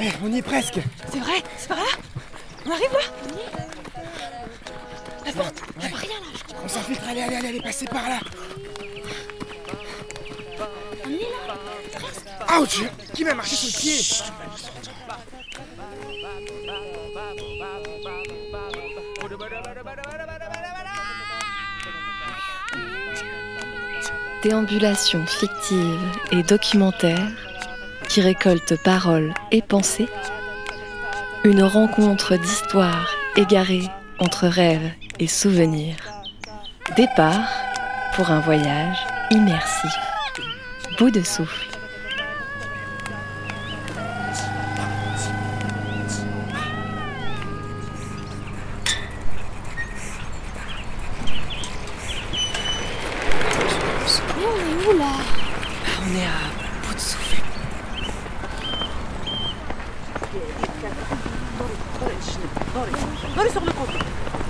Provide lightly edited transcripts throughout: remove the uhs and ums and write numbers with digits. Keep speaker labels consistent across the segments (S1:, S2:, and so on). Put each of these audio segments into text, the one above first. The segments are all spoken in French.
S1: On y est presque.
S2: C'est vrai, c'est par là. On arrive là. La porte, je vois rien là, je crois.
S1: On s'infiltre, allez, passez par là.
S2: On est là, presque.
S1: Ouch! Qui m'a marché sur le pied?
S3: Déambulation fictive et documentaire qui récolte paroles et pensées. Une rencontre d'histoires égarées entre rêves et souvenirs. Départ pour un voyage immersif. Bout de souffle.
S2: Mais on est où là?
S3: On est à bout de souffle.
S4: sur le côté.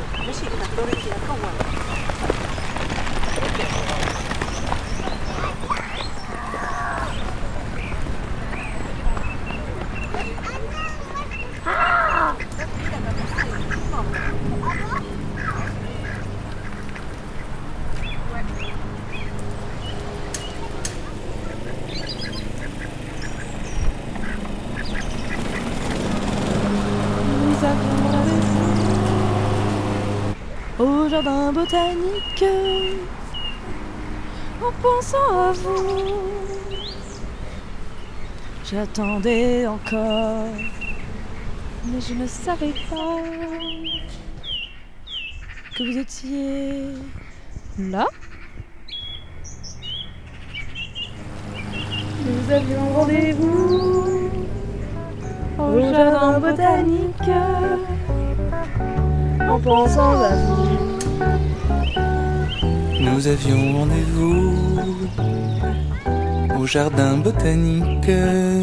S5: Au jardin botanique, en pensant à vous, j'attendais encore, mais je ne savais pas que vous étiez là. Nous avions rendez-vous au jardin botanique, en pensant à vous.
S6: Nous avions rendez-vous au jardin botanique,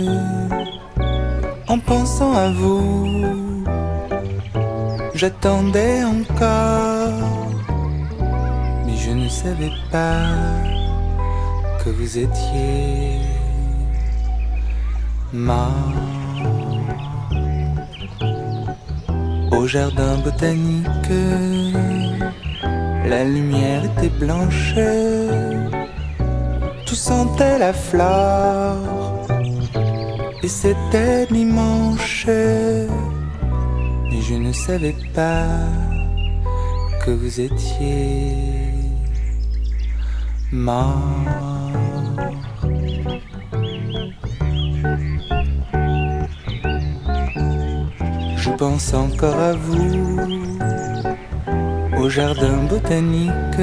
S6: en pensant à vous. J'attendais encore, mais je ne savais pas que vous étiez mort. Au jardin botanique, la lumière était blanche, tout sentait la fleur, et c'était dimanche, mais je ne savais pas que vous étiez mort. Je pense encore à vous au jardin botanique.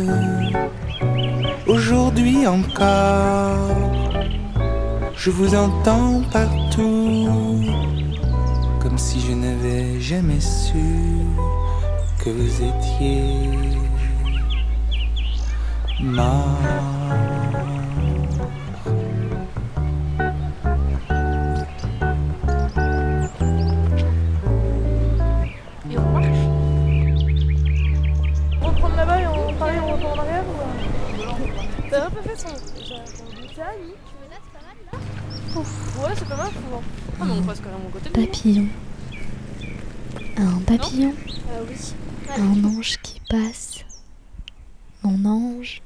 S6: Aujourd'hui encore, je vous entends partout, comme si je n'avais jamais su que vous étiez mort.
S5: T'as un peu fait son botanique. Ouais, c'est pas mal souvent. Ah, mais on passe quand même au côté de
S7: Papillon. Un papillon.
S2: Ah oui.
S7: Un ange qui passe. Mon ange.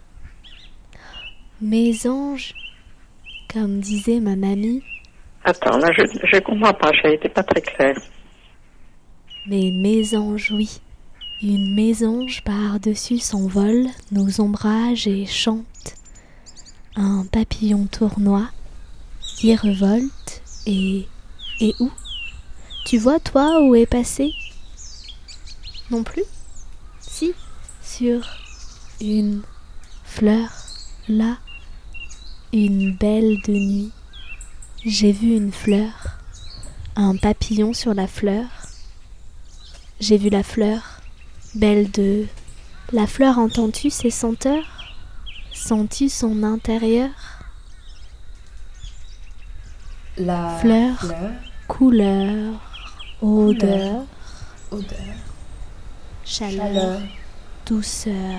S7: Mes anges. Comme disait ma mamie.
S4: Attends, là, je comprends pas, ça n'était pas très clair.
S7: Mais mésanges, oui. Une mésange par-dessus s'envole nos ombrages et chante. Un papillon tournoie qui revolte et où? Tu vois, toi, où est passé? Non plus? Si, sur une fleur, là, une belle de nuit. J'ai vu une fleur, un papillon sur la fleur. J'ai vu la fleur, belle de... La fleur, entends-tu ses senteurs? Sens-tu son intérieur?
S3: La
S7: fleur, couleur, odeur, chaleur, douceur,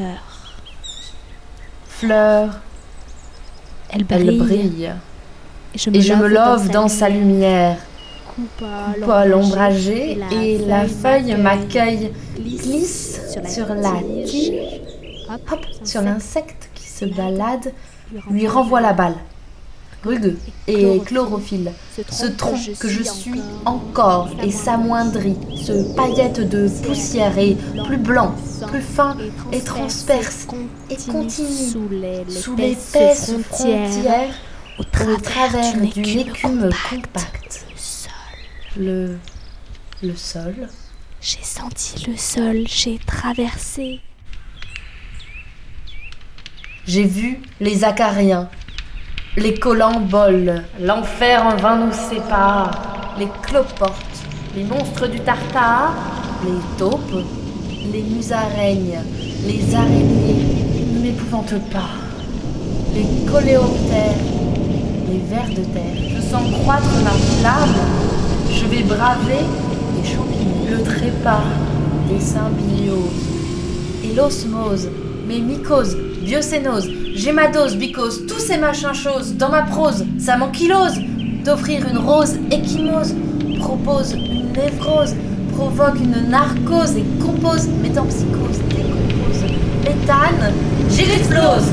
S7: fleur.
S3: Fleur,
S7: Elle
S3: elle
S7: brille
S3: brille
S7: et je me love dans
S3: sa lumière.
S7: Coupole ombragée et la feuille m'accueille, glisse sur la tige,
S3: Hop, sur l'insecte qui se balade, lui renvoie la balle. Rugueux et chlorophylle, ce tronc que je suis encore et s'amoindrit, se paillette de poussière et plus blanc, plus fin et transperce et continue sous l'épaisse frontière au travers d'une écume compacte. Le sol.
S7: J'ai senti le sol, j'ai traversé.
S3: J'ai vu les acariens, les colamboles, l'enfer en vain nous sépare, les cloportes, les monstres du Tartare, les taupes, les musaraignes, les araignées ne m'épouvantent pas, les coléoptères, les vers de terre. Je sens croître ma flamme, je vais braver les champignons, le trépas des symbioses et l'osmose, mes mycoses, biocénose, gémadose, bicose, tous ces machins choses, dans ma prose, ça m'ankylose d'offrir une rose échymose, propose une névrose, provoque une narcose et compose, métempsychose, décompose, méthane, j'explose.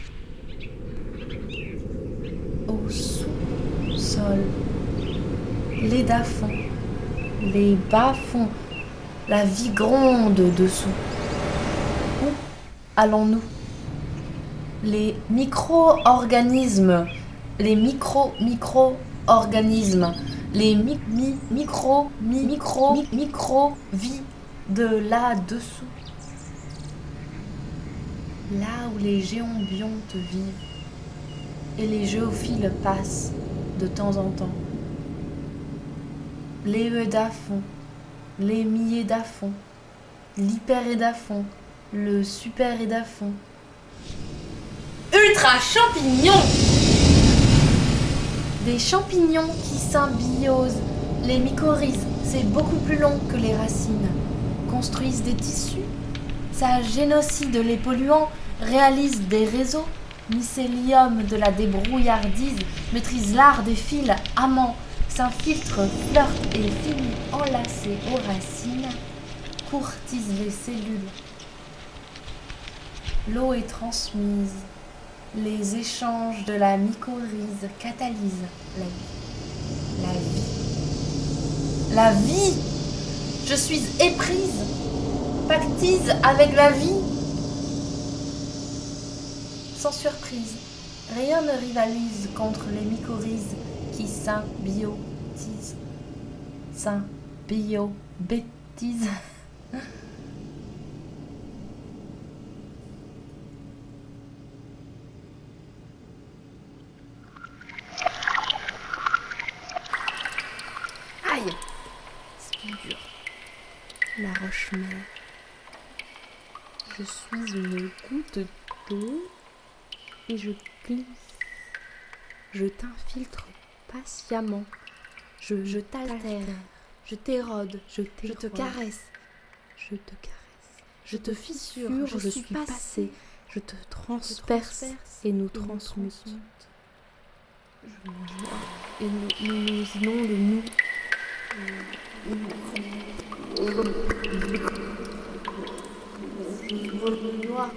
S3: Au sous-sol, les bas-fonds, les bas-fonds, la vie gronde dessous. Où allons-nous? Les micro-organismes, les micro-organismes, les micro-vie de là-dessous. Là où les géombiontes vivent et les géophiles passent de temps en temps. Les eudaphons, les mi-édaphons, l'hyper-édaphon, le super-édaphon. Ultra champignons! Des champignons qui symbiosent, les mycorhizes, c'est beaucoup plus long que les racines, construisent des tissus, ça génocide les polluants, réalise des réseaux, mycélium de la débrouillardise, maîtrise l'art des fils amants, s'infiltre, flirte et finit enlacé aux racines, courtise les cellules. L'eau est transmise. Les échanges de la mycorhize catalysent la vie. La vie! Je suis éprise, pactise avec la vie. Sans surprise, rien ne rivalise contre les mycorhizes qui symbiotisent. Bêtise. Aïe! C'est dur. La roche-mère. Je suis une goutte d'eau et je glisse. Je t'infiltre patiemment. Je t'altère. Je t'érode. Je te caresse. Je te caresse. Je te fissure. Je suis passé. Je te transperce et nous transmute. Je me noie et nous inonde nous. Je noie.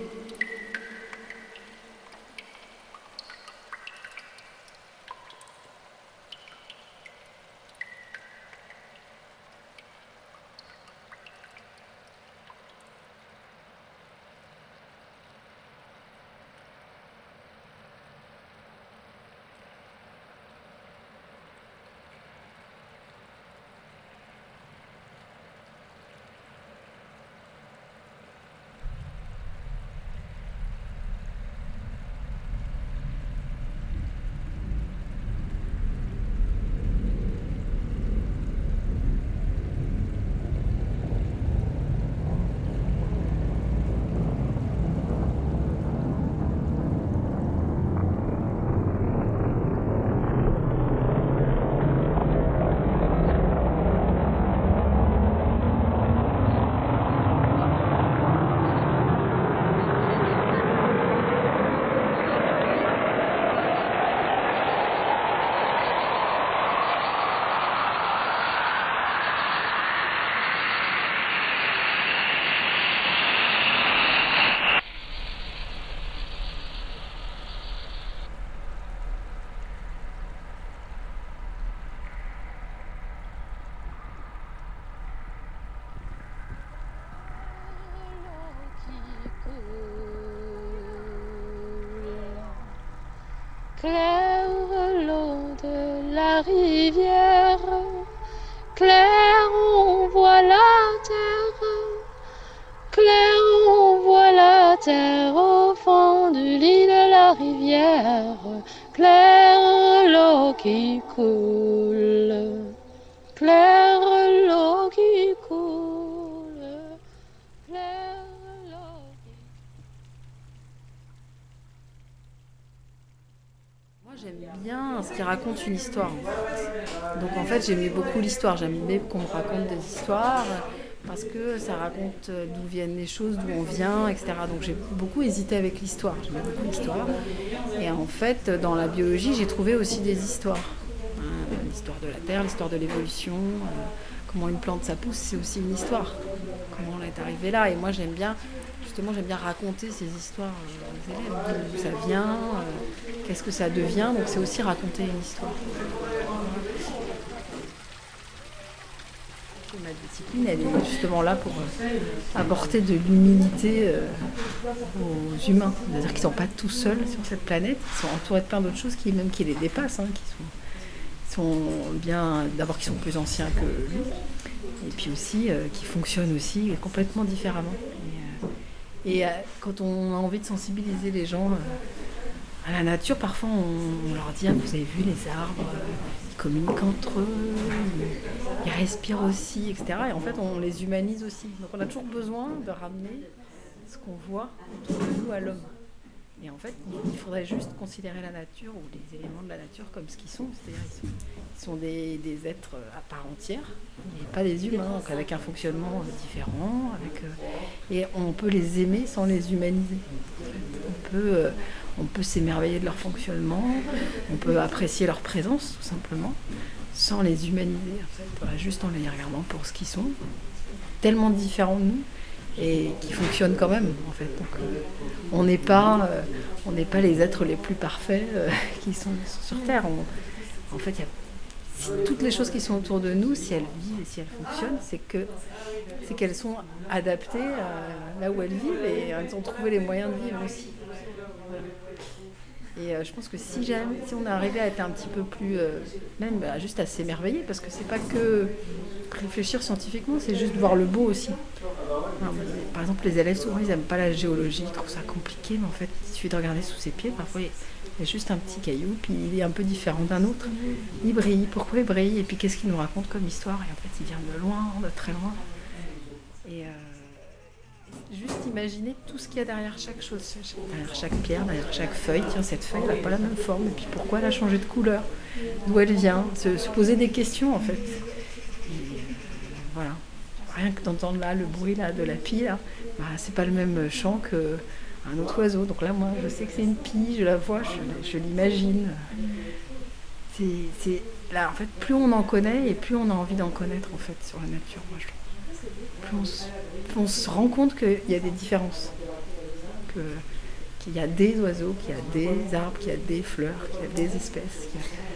S5: Claire l'eau de la rivière, claire on voit la terre, claire on voit la terre au fond du lit de la rivière, claire l'eau qui coule, claire l'eau qui coule, claire l'eau qui
S2: Moi, j'aime bien ce qui raconte une histoire. En fait. Donc en fait, j'aimais beaucoup l'histoire. J'aimais qu'on me raconte des histoires parce que ça raconte d'où viennent les choses, d'où on vient, etc. Donc j'ai beaucoup hésité avec l'histoire. J'aimais beaucoup l'histoire. Et en fait, dans la biologie, j'ai trouvé aussi des histoires. L'histoire de la Terre, l'histoire de l'évolution, comment une plante ça pousse, c'est aussi une histoire. Comment on est arrivé là. Et moi, j'aime bien raconter ces histoires aux élèves, d'où ça vient, qu'est-ce que ça devient. Donc c'est aussi raconter une histoire. Et ma discipline, elle est justement là pour apporter de l'humilité aux humains. C'est-à-dire qu'ils ne sont pas tout seuls sur cette planète, ils sont entourés de plein d'autres choses qui les dépassent, qui sont plus anciens que lui, et puis aussi qui fonctionnent aussi complètement différemment. Et quand on a envie de sensibiliser les gens à la nature, parfois on leur dit vous avez vu les arbres, ils communiquent entre eux, ils respirent aussi, etc. Et en fait on les humanise aussi. Donc on a toujours besoin de ramener ce qu'on voit autour de nous à l'homme. Et en fait il faudrait juste considérer la nature ou les éléments de la nature comme ce qu'ils sont, c'est-à-dire ils sont des êtres à part entière, et pas des humains, donc avec un fonctionnement différent, et on peut les aimer sans les humaniser. On peut s'émerveiller de leur fonctionnement, on peut apprécier leur présence tout simplement, sans les humaniser, en fait. Voilà, juste en les regardant pour ce qu'ils sont, tellement différents de nous, et qui fonctionnent quand même, en fait. Donc, on n'est pas les êtres les plus parfaits qui sont sur Terre. En fait, toutes les choses qui sont autour de nous, si elles vivent et si elles fonctionnent, c'est qu'elles sont adaptées là où elles vivent, et elles ont trouvé les moyens de vivre aussi. Et je pense que si on arrivait à être un petit peu plus, juste à s'émerveiller, parce que c'est pas que réfléchir scientifiquement, c'est juste voir le beau aussi. Par exemple, les élèves souvent ils n'aiment pas la géologie, ils trouvent ça compliqué, mais en fait il suffit de regarder sous ses pieds, parfois il y a juste un petit caillou, puis il est un peu différent d'un autre. Il brille, pourquoi il brille, et puis qu'est-ce qu'il nous raconte comme histoire, et en fait il vient de loin, de très loin. Et juste imaginer tout ce qu'il y a derrière chaque chose, derrière chaque pierre, derrière chaque feuille. Tiens, cette feuille elle n'a pas la même forme, et puis pourquoi elle a changé de couleur, d'où elle vient, se poser des questions en fait. Et voilà, rien que d'entendre là le bruit là de la pie là, c'est pas le même chant qu'un autre oiseau. Donc là moi je sais que c'est une pie, je la vois, je l'imagine. C'est là en fait plus on en connaît et plus on a envie d'en connaître en fait sur la nature, moi je trouve. Plus on se rend compte qu'il y a des différences, qu'il y a des oiseaux, qu'il y a des arbres, qu'il y a des fleurs, qu'il y a des espèces.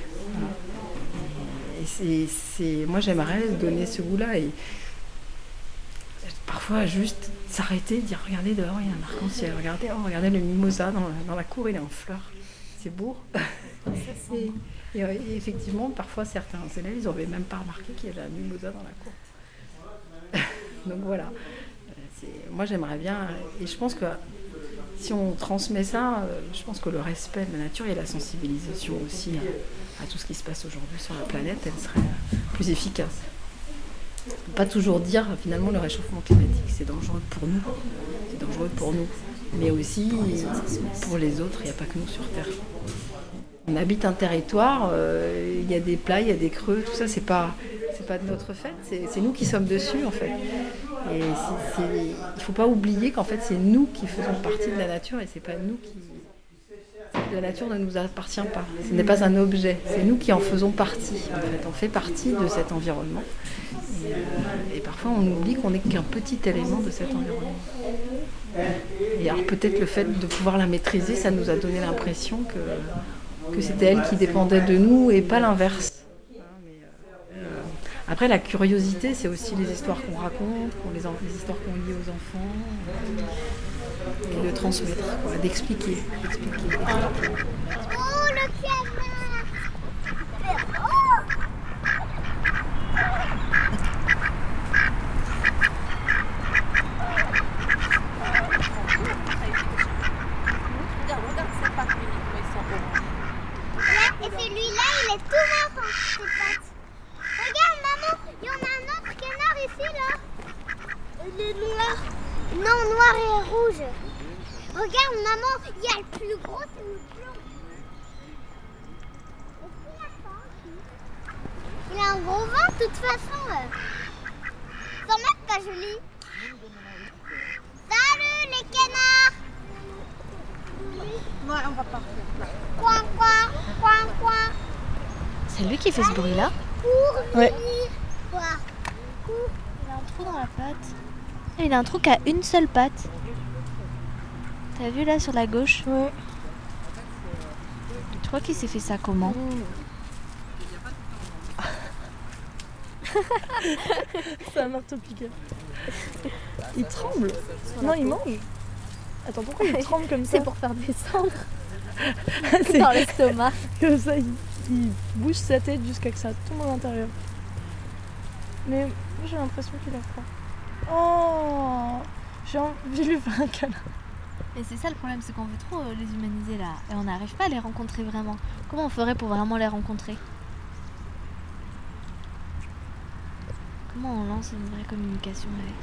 S2: Et moi j'aimerais donner ce goût-là, et parfois juste s'arrêter, dire regardez dehors, il y a un arc-en-ciel, regardez le mimosa dans la cour, il est en fleurs, c'est beau. Et effectivement, parfois certains élèves, ils n'avaient même pas remarqué qu'il y avait un mimosa dans la cour. Donc voilà, moi j'aimerais bien, et je pense que si on transmet ça, je pense que le respect de la nature et la sensibilisation aussi à tout ce qui se passe aujourd'hui sur la planète, elle serait plus efficace. Pas toujours dire finalement le réchauffement climatique c'est dangereux pour nous, mais aussi pour les autres, il n'y a pas que nous sur Terre. On habite un territoire, il y a des plats, il y a des creux, tout ça c'est pas de notre fait, c'est nous qui sommes dessus en fait. Et il ne faut pas oublier qu'en fait c'est nous qui faisons partie de la nature, et c'est pas nous qui... La nature ne nous appartient pas, ce n'est pas un objet, c'est nous qui en faisons partie. En fait, on fait partie de cet environnement. Et parfois on oublie qu'on n'est qu'un petit élément de cet environnement. Et alors peut-être le fait de pouvoir la maîtriser, ça nous a donné l'impression que c'était elle qui dépendait de nous et pas l'inverse. Après, la curiosité, c'est aussi les histoires qu'on raconte, les histoires qu'on lit aux enfants, et de transmettre, d'expliquer.
S8: Oh, le le canard. Oh. Et celui-là, il est tout marrant, ses pattes. Regarde, maman, il y en a un autre canard ici, là. Il est noir. Non, noir et rouge. Regarde, maman, il y a le plus gros, c'est le blanc. Il a un gros vent, de toute façon. Sans même pas joli. Salut, les canards.
S5: Ouais, on va pas.
S8: Coin, coin, coin, coin.
S7: C'est lui qui fait ce bruit-là?
S8: Cours,
S5: Ouais.
S8: Quoi? Cours.
S7: Il a un trou dans la patte. Ah, il a un trou qui a une seule patte. T'as vu là sur la gauche?
S5: Ouais.
S7: Tu crois qu'il s'est fait ça comment?
S5: C'est un marteau-piqueur. Il tremble. Non, il mange. Attends, pourquoi il tremble comme ça?
S7: C'est pour faire descendre
S5: C'est
S7: dans l'estomac.
S5: comme ça, il bouge sa tête jusqu'à que ça tombe à l'intérieur. Mais moi, j'ai l'impression qu'il a froid. Oh, j'ai envie de lui faire un câlin.
S7: Et c'est ça le problème, c'est qu'on veut trop les humaniser là. Et on n'arrive pas à les rencontrer vraiment. Comment on ferait pour vraiment les rencontrer? Comment on lance une vraie communication avec?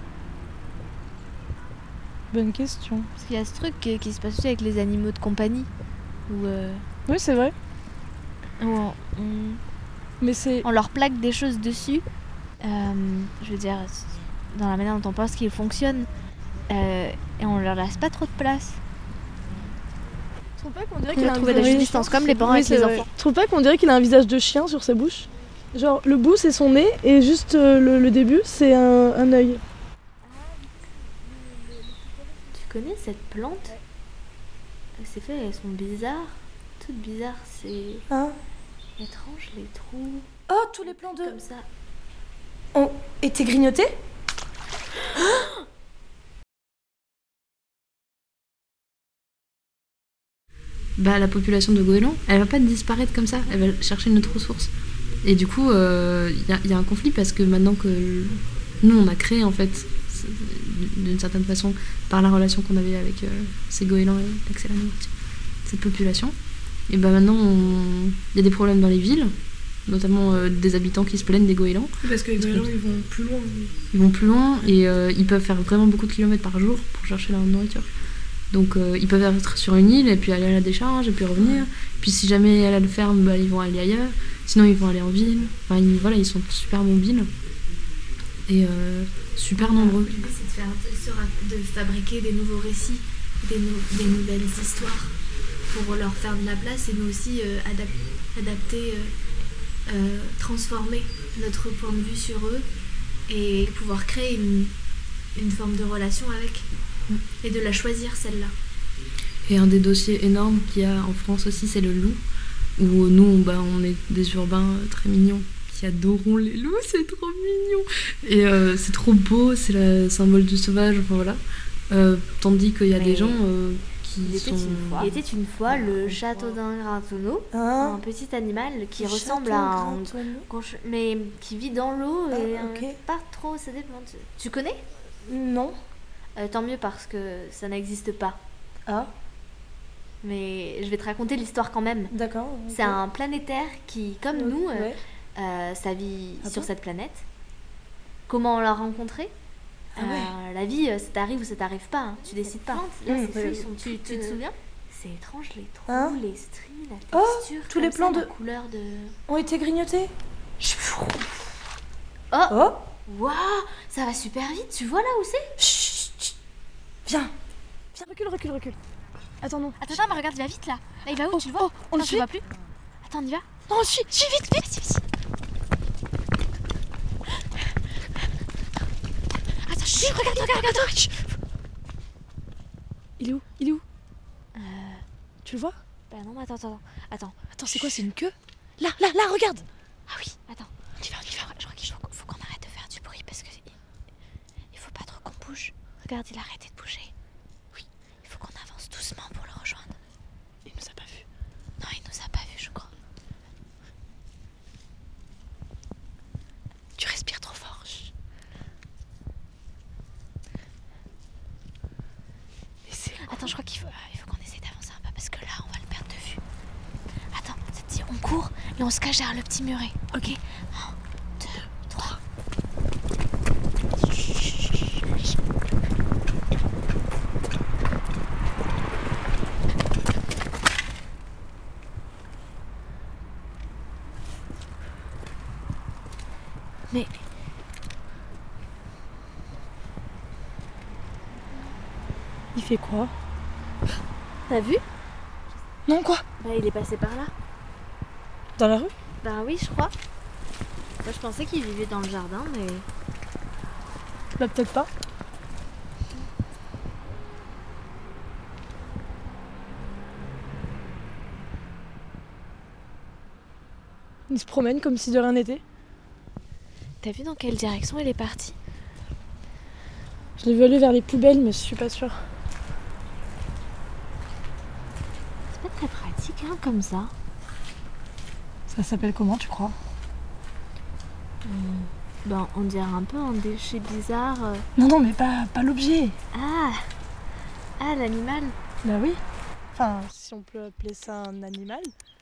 S5: Bonne question.
S7: Parce qu'il y a ce truc qui se passe aussi avec les animaux de compagnie. Où,
S5: Oui, c'est vrai.
S7: où
S5: Mais c'est...
S7: on leur plaque des choses dessus. Je veux dire, dans la manière dont on pense qu'ils fonctionnent. Et on leur laisse pas trop de place.
S5: Tu trouves pas qu'on dirait
S7: On
S5: qu'il
S7: a
S5: a un
S7: trouvé de la
S5: visage...
S7: distance, comme les parents
S5: Oui,
S7: avec
S5: c'est
S7: les
S5: vrai.
S7: enfants.
S5: Tu trouves pas qu'on dirait qu'il a un visage de chien sur sa bouche? Genre, le bout, c'est son nez, et juste le début, c'est un œil.
S7: Tu connais cette plante? C'est fait, elles sont bizarres. Toutes bizarres, c'est
S9: Hein?
S7: étrange les trous.
S9: Oh, tous les plans de...
S7: Comme ça.
S9: ont été grignotés?
S2: Bah, la population de goélands, elle va pas disparaître comme ça, elle va chercher une autre ressource. Et du coup, y a un conflit parce que maintenant que nous, on a créé en fait, d'une certaine façon, par la relation qu'on avait avec ces goélands et l'accès à la nourriture, cette population, et bah maintenant, il y a des problèmes dans les villes, notamment des habitants qui se plaignent des goélands.
S5: Parce que les goélands, ils vont plus loin.
S2: Ils vont plus loin et ils peuvent faire vraiment beaucoup de kilomètres par jour pour chercher leur nourriture. Donc ils peuvent être sur une île et puis aller à la décharge et puis revenir. Puis si jamais elle a le ferme, bah, ils vont aller ailleurs. Sinon ils vont aller en ville. Enfin voilà, ils sont super mobiles et super nombreux.
S7: L'idée c'est de fabriquer des nouveaux récits, des nouvelles histoires pour leur faire de la place et nous aussi adapter, transformer notre point de vue sur eux et pouvoir créer une forme de relation avec et de la choisir celle-là.
S2: Et un des dossiers énormes qu'il y a en France aussi, c'est le loup, où nous bah, on est des urbains très mignons qui adorons les loups, c'est trop mignon et c'est trop beau, c'est le symbole du sauvage, enfin voilà. Tandis qu'il y a des gens qui sont...
S7: Il était une fois le château d'un Grattonneau, un petit animal qui ressemble à un... mais qui vit dans l'eau et pas trop, ça dépend. Tu connais?
S9: Non.
S7: Tant mieux parce que ça n'existe pas.
S9: Ah.
S7: Mais je vais te raconter l'histoire quand même.
S9: D'accord.
S7: C'est un planétaire qui, comme nous,
S9: ouais.
S7: Ça vit
S9: Ah
S7: sur
S9: bon?
S7: cette planète. Comment on l'a rencontré? La vie, ça t'arrive ou ça t'arrive pas. Hein. Tu décides pas. Là, ces feuilles sont tu te souviens? C'est étrange, les trous,
S9: Hein?
S7: les stries, la
S9: Oh,
S7: texture.
S9: tous les
S7: comme
S9: plans
S7: ça,
S9: de...
S7: la couleur de...
S9: ont été grignotés.
S7: Oh,
S9: Oh.
S7: waouh, ça va super vite. Tu vois là où c'est?
S9: Chut, chut. Viens.
S5: Viens, recule. Attends, non.
S7: Attends, mais regarde, il va vite là. Là, il va où? Tu le vois?
S5: On le
S7: Tu
S5: suit?
S7: le vois plus? Attends, on y va?
S5: Non, suis vite.
S7: Vas-y. Attends, chut, regarde.
S5: Chut. Il est où? Tu le vois?
S7: Bah non, mais attends.
S5: Attends, c'est quoi? C'est une queue? Là, regarde.
S7: Ah oui, attends.
S5: On y va.
S7: Je crois qu'il faut qu'on arrête de faire du bruit parce que il faut pas trop qu'on bouge. Regarde, il a arrêté de bouger. Oui. Il faut qu'on avance doucement pour le rejoindre.
S5: Il nous a pas vus.
S7: Non, il nous a Attends, je crois qu'il faut qu'on essaie d'avancer un peu parce que là, on va le perdre de vue. Attends, ça te dit, on court et on se cache derrière le petit muret. Ok. 1, 2, 3. Mais...
S5: Il fait quoi?
S7: T'as vu?
S5: Non, quoi?
S7: Bah, il est passé par là.
S5: Dans la rue?
S7: Bah oui, je crois. Moi, je pensais qu'il vivait dans le jardin, mais...
S5: Bah, peut-être pas. Il se promène comme si de rien n'était.
S7: T'as vu dans quelle direction il est parti?
S5: Je l'ai vu aller vers les poubelles, mais je suis pas sûre.
S7: C'est pas très pratique, hein, comme ça.
S5: Ça s'appelle comment, tu crois?
S7: Ben, on dirait un peu un déchet bizarre.
S5: Non, mais pas l'objet.
S7: Ah, l'animal.
S5: Bah oui. Enfin, si on peut appeler ça un animal.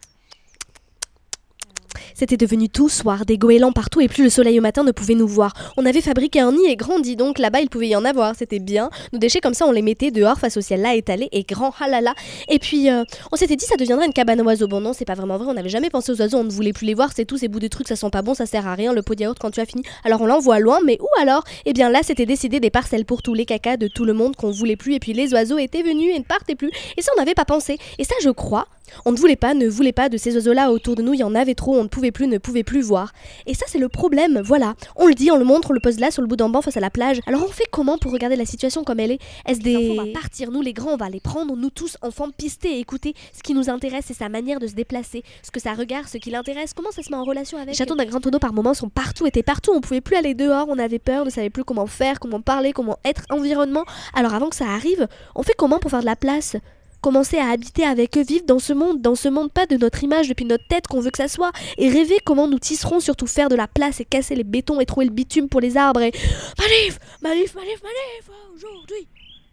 S10: C'était devenu tout soir, des goélands partout et plus le soleil au matin ne pouvait nous voir. On avait fabriqué un nid et grandi, donc là-bas il pouvait y en avoir, c'était bien. Nos déchets comme ça on les mettait dehors face au ciel là étalé et grand halala. Et puis on s'était dit ça deviendrait une cabane à oiseaux. Bon non c'est pas vraiment vrai, on n'avait jamais pensé aux oiseaux, on ne voulait plus les voir, c'est tout ces bouts de trucs ça sent pas bon, ça sert à rien, le pot de yaourt quand tu as fini. Alors on l'envoie loin, mais où alors? Eh bien là c'était décidé des parcelles pour tous les cacas de tout le monde qu'on voulait plus et puis les oiseaux étaient venus et ne partaient plus. Et ça on n'avait pas pensé. Et ça je crois, on ne voulait pas de ces oiseaux-là autour de nous, il y en avait trop, on ne pouvait plus voir. Et ça c'est le problème, voilà. On le dit, on le montre, on le pose là sur le bout d'un banc face à la plage. Alors on fait comment pour regarder la situation comme elle est? Est-ce des... On va partir, nous les grands, on va les prendre, nous tous enfants, pister et écouter. Ce qui nous intéresse c'est sa manière de se déplacer, ce que ça regarde, ce qui l'intéresse, comment ça se met en relation avec... Les châteaux d'un grand tonneau par moments sont partout, étaient partout, on pouvait plus aller dehors, on avait peur, ne savait plus comment faire, comment parler, comment être environnement. Alors avant que ça arrive, on fait comment pour faire de la place? Commencer à habiter avec eux, vivre dans ce monde pas de notre image depuis notre tête qu'on veut que ça soit, et rêver comment nous tisserons, surtout faire de la place et casser les bétons et trouver le bitume pour les arbres et... Manif aujourd'hui.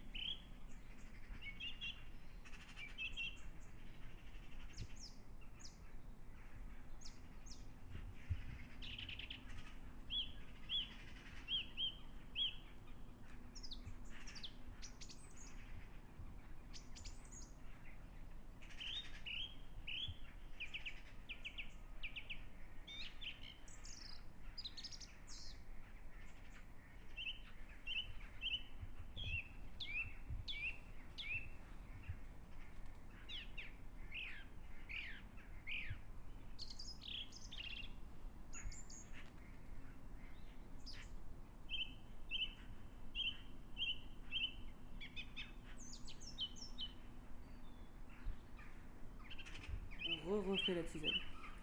S11: refait la tisane.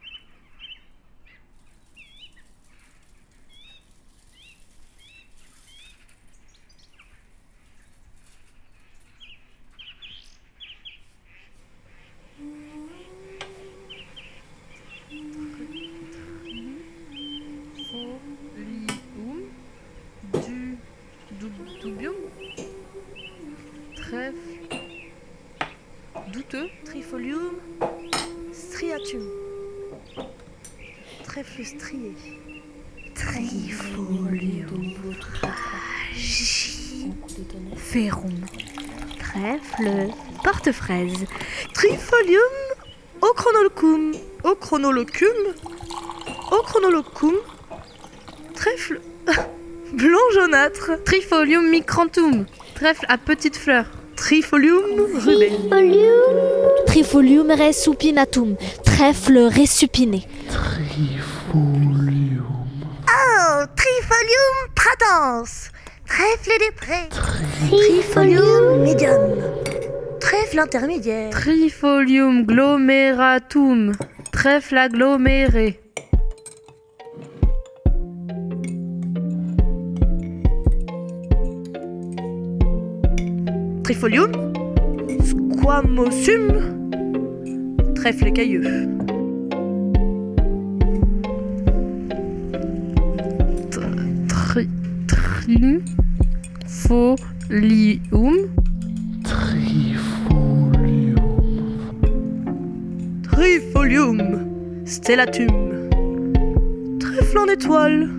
S12: Dubium, trèfle, douteux, trifolium, striatum, trèfle strié, trifolium, férum, trèfle, porte-fraise, trifolium, ochronolocum, trèfle blanc jaunâtre, Trifolium micranthum, trèfle à petites fleurs, Trifolium rubé.
S7: Trifolium resupinatum, trèfle résupiné.
S13: Trifolium.
S14: Oh, Trifolium pratans, trèfle des prés. Trifolium medium, trèfle intermédiaire.
S12: Trifolium glomeratum, trèfle aggloméré.
S14: Trifolium squamosum, trèfle écailleux.
S12: Trifolium.
S13: Trifolium.
S14: stellatum. Trèfle en étoile.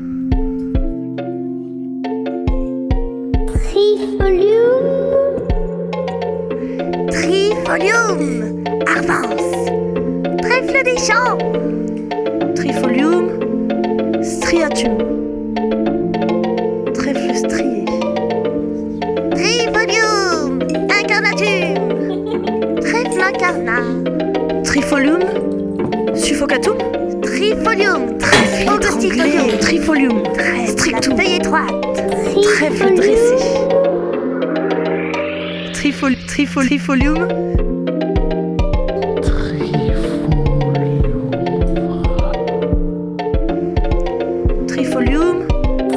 S8: Trifolium, avance. Trèfle des champs.
S14: Trifolium striatum. Trèfle strié.
S8: Trifolium, incarnatum. Trèfle incarnat.
S14: Trifolium suffocatum.
S8: Trifolium,
S14: Trèfle
S8: augustifolium.
S14: étranglé. Trifolium
S8: Trèfle
S14: strictum.
S8: à feuille étroite.
S14: Trèfle dressé. Trifolium Trifolium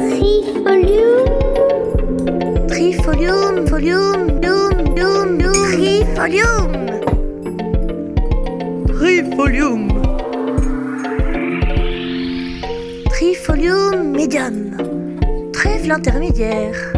S8: Trifolium, folium, lum, trifolium.
S14: Trifolium
S8: Trifolium médium.
S14: Trèfle intermédiaire.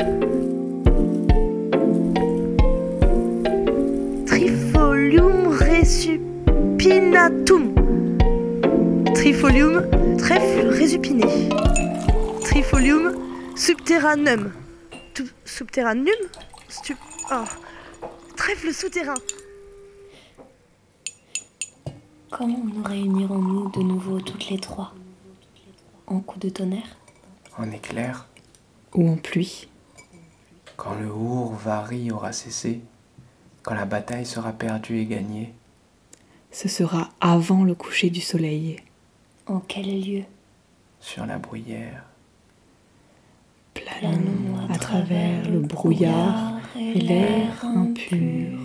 S14: Trifolium resupinatum. Trifolium trèfle résupiné. Trifolium subterranum. Subterranum Trèfle souterrain.
S13: Comment nous réunirons-nous de nouveau toutes les trois? En coup de tonnerre?
S6: En éclair,
S15: Ou en pluie?
S6: quand le hourvari aura cessé, quand la bataille sera perdue et gagnée.
S15: Ce sera avant le coucher du soleil.
S13: En quel lieu?
S6: Sur la bruyère.
S15: Planons à travers le brouillard et l'air impur.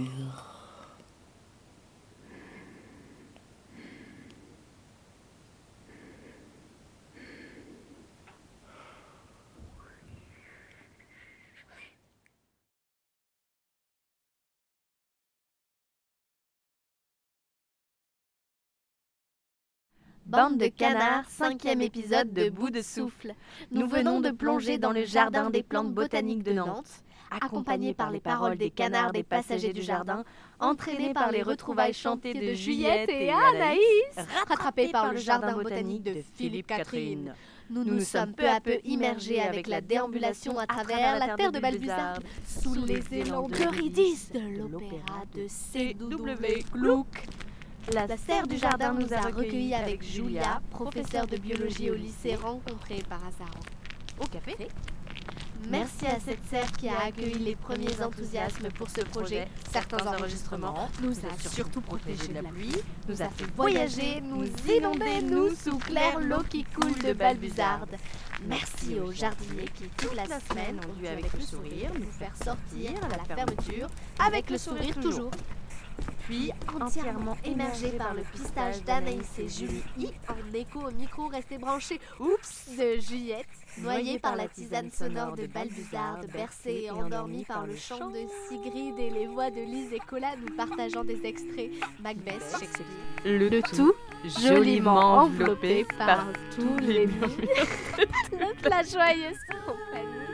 S3: Bande de canards, 5e épisode de Bout de souffle. Nous venons de plonger dans le jardin des plantes botaniques de Nantes, accompagnés par les paroles des canards des passagers du jardin, entraînés par les retrouvailles chantées de Juliette et Anaïs, rattrapés par le jardin botanique de Philippe Catherine. Nous nous sommes peu à peu immergés avec la déambulation à travers la terre de Balbuzard, sous les élans d'Eurydice de l'opéra de C.W. Gluck. La serre du jardin nous a recueillis avec Julia, professeure de biologie au lycée rencontrée par hasard au café. Merci à cette serre qui a accueilli les premiers enthousiasmes pour ce projet. Certains enregistrements nous a surtout protégés de la pluie, nous a fait voyager, nous inonder, nous sous clair l'eau qui coule de Balbuzard. Merci aux jardiniers qui, toute la semaine, ont dû avec le sourire nous faire sortir à la fermeture, avec le sourire toujours. Puis, entièrement émergé par le pistage d'Anaïs et Julie, en écho au micro resté branché, oups, de Juliette, noyé par la tisane sonore de Balbuzard, bercé et endormi par le chant de Sigrid et les voix de Lise et Cola nous partageant des extraits Macbeth, Shakespeare.
S16: Le tout joliment enveloppé par tous les murmures
S3: de toute la joyeuse compagnie.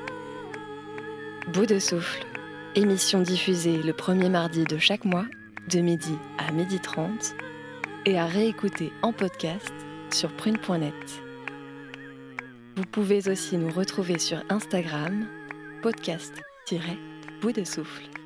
S17: Bout de souffle. Émission diffusée le premier mardi de chaque mois, de midi à 12h30, et à réécouter en podcast sur prune.net. Vous pouvez aussi nous retrouver sur Instagram, podcast-bout de souffle.